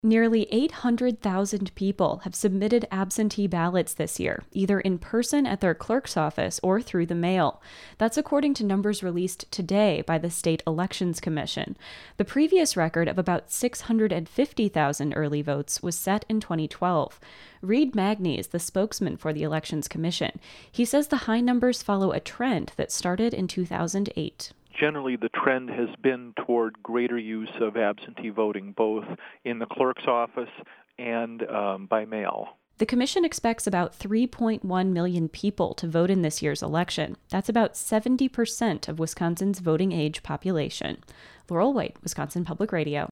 Nearly 800,000 people have submitted absentee ballots this year, either in person at their clerk's office or through the mail. That's according to numbers released today by the State Elections Commission. The previous record of about 650,000 early votes was set in 2012. Reed Magny is the spokesman for the Elections Commission. He says the high numbers follow a trend that started in 2008. Generally, the trend has been toward greater use of absentee voting, both in the clerk's office and by mail. The commission expects about 3.1 million people to vote in this year's election. That's about 70% of Wisconsin's voting age population. Laurel White, Wisconsin Public Radio.